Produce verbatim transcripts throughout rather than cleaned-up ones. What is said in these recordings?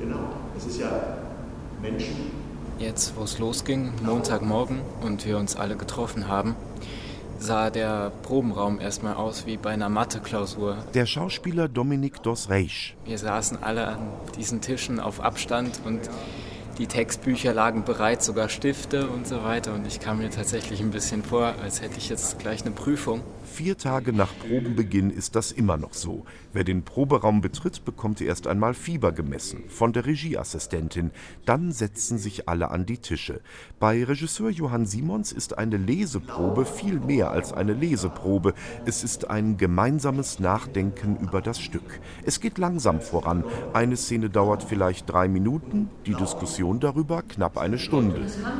Genau, es ist ja Menschen. Jetzt, wo es losging, Montagmorgen, und wir uns alle getroffen haben, sah der Probenraum erstmal aus wie bei einer Mathe-Klausur. Der Schauspieler Dominique Dos Reis. Wir saßen alle an diesen Tischen auf Abstand und die Textbücher lagen bereit, sogar Stifte und so weiter. Und ich kam mir tatsächlich ein bisschen vor, als hätte ich jetzt gleich eine Prüfung. Vier Tage nach Probenbeginn ist das immer noch so. Wer den Proberaum betritt, bekommt erst einmal Fieber gemessen von der Regieassistentin. Dann setzen sich alle an die Tische. Bei Regisseur Johann Simons ist eine Leseprobe viel mehr als eine Leseprobe. Es ist ein gemeinsames Nachdenken über das Stück. Es geht langsam voran. Eine Szene dauert vielleicht drei Minuten, die Diskussion darüber knapp eine Stunde.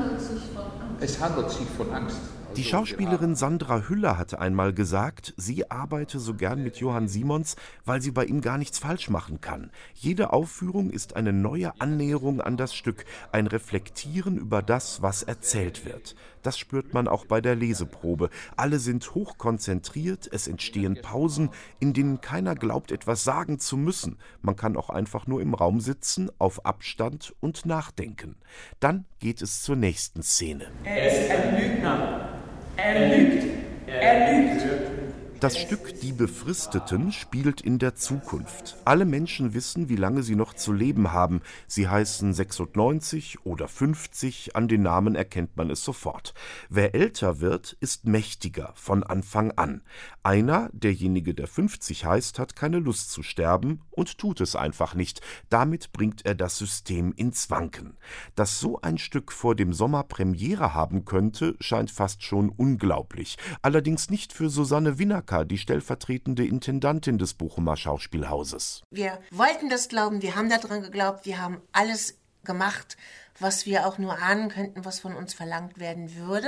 Es handelt sich von Angst. Die Schauspielerin Sandra Hüller hatte einmal gesagt, sie arbeite so gern mit Johann Simons, weil sie bei ihm gar nichts falsch machen kann. Jede Aufführung ist eine neue Annäherung an das Stück, ein Reflektieren über das, was erzählt wird. Das spürt man auch bei der Leseprobe. Alle sind hochkonzentriert, es entstehen Pausen, in denen keiner glaubt, etwas sagen zu müssen. Man kann auch einfach nur im Raum sitzen, auf Abstand und nachdenken. Dann geht es zur nächsten Szene. Er ist ein Lügner. Er lügt. Er lügt. Das Stück Die Befristeten spielt in der Zukunft. Alle Menschen wissen, wie lange sie noch zu leben haben. Sie heißen sechsundneunzig oder fünfzig, an den Namen erkennt man es sofort. Wer älter wird, ist mächtiger von Anfang an. Einer, derjenige, der fünfzig heißt, hat keine Lust zu sterben und tut es einfach nicht. Damit bringt er das System ins Wanken. Dass so ein Stück vor dem Sommer Premiere haben könnte, scheint fast schon unglaublich. Allerdings nicht für Susanne Winacker, die stellvertretende Intendantin des Bochumer Schauspielhauses. Wir wollten das glauben, wir haben daran geglaubt, wir haben alles gemacht, was wir auch nur ahnen könnten, was von uns verlangt werden würde.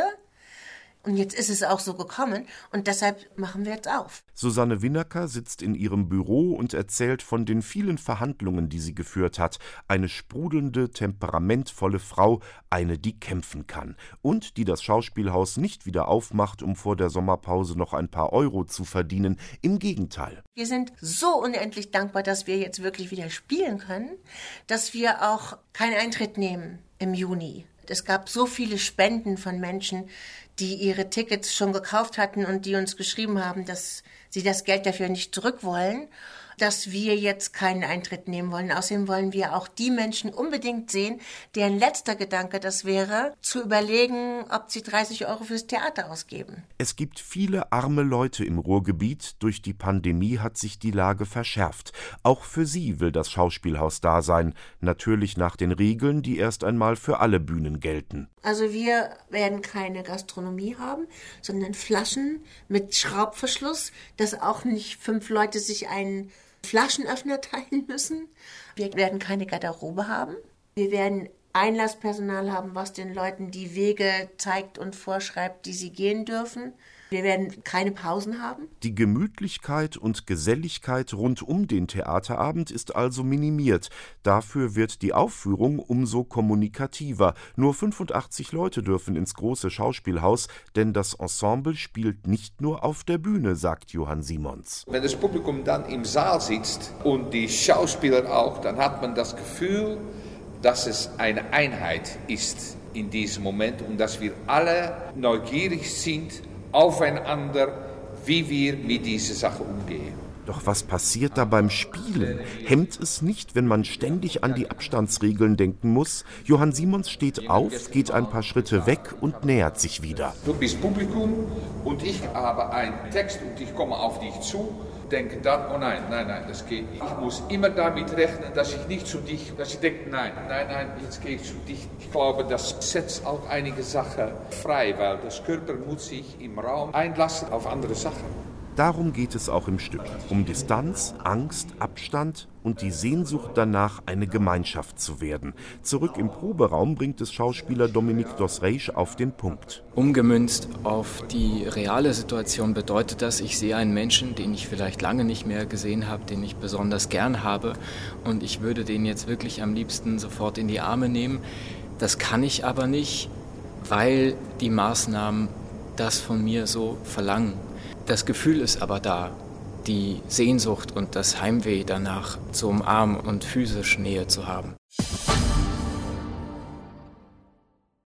Und jetzt ist es auch so gekommen und deshalb machen wir jetzt auf. Susanne Winacker sitzt in ihrem Büro und erzählt von den vielen Verhandlungen, die sie geführt hat. Eine sprudelnde, temperamentvolle Frau, eine, die kämpfen kann. Und die das Schauspielhaus nicht wieder aufmacht, um vor der Sommerpause noch ein paar Euro zu verdienen. Im Gegenteil. Wir sind so unendlich dankbar, dass wir jetzt wirklich wieder spielen können, dass wir auch keinen Eintritt nehmen im Juni. Es gab so viele Spenden von Menschen, die ihre Tickets schon gekauft hatten und die uns geschrieben haben, dass sie das Geld dafür nicht zurück wollen, dass wir jetzt keinen Eintritt nehmen wollen. Außerdem wollen wir auch die Menschen unbedingt sehen, deren letzter Gedanke das wäre, zu überlegen, ob sie dreißig Euro fürs Theater ausgeben. Es gibt viele arme Leute im Ruhrgebiet. Durch die Pandemie hat sich die Lage verschärft. Auch für sie will das Schauspielhaus da sein. Natürlich nach den Regeln, die erst einmal für alle Bühnen gelten. Also wir werden keine Gastronomie haben, sondern Flaschen mit Schraubverschluss, dass auch nicht fünf Leute sich einen Flaschenöffner teilen müssen. Wir werden keine Garderobe haben. Wir werden Einlasspersonal haben, was den Leuten die Wege zeigt und vorschreibt, die sie gehen dürfen. Wir werden keine Pausen haben. Die Gemütlichkeit und Geselligkeit rund um den Theaterabend ist also minimiert. Dafür wird die Aufführung umso kommunikativer. Nur fünfundachtzig Leute dürfen ins große Schauspielhaus, denn das Ensemble spielt nicht nur auf der Bühne, sagt Johann Simons. Wenn das Publikum dann im Saal sitzt und die Schauspieler auch, dann hat man das Gefühl, dass es eine Einheit ist in diesem Moment und dass wir alle neugierig sind aufeinander, wie wir mit dieser Sache umgehen. Doch was passiert da beim Spielen? Hemmt es nicht, wenn man ständig an die Abstandsregeln denken muss? Johann Simons steht auf, geht ein paar Schritte weg und nähert sich wieder. Du bist Publikum und ich habe einen Text und ich komme auf dich zu. Denke dann, oh nein, nein, nein, das geht nicht. Ich muss immer damit rechnen, dass ich nicht zu dich, dass ich denke, nein, nein, nein, jetzt gehe ich zu dich. Ich glaube, das setzt auch einige Sachen frei, weil das Körper muss sich im Raum einlassen auf andere Sachen. Darum geht es auch im Stück. Um Distanz, Angst, Abstand und die Sehnsucht danach, eine Gemeinschaft zu werden. Zurück im Proberaum bringt es Schauspieler Dominique Dos Reis auf den Punkt. Umgemünzt auf die reale Situation bedeutet das, ich sehe einen Menschen, den ich vielleicht lange nicht mehr gesehen habe, den ich besonders gern habe und ich würde den jetzt wirklich am liebsten sofort in die Arme nehmen. Das kann ich aber nicht, weil die Maßnahmen das von mir so verlangen. Das Gefühl ist aber da. die Sehnsucht und das Heimweh danach zu umarmen und physisch Nähe zu haben.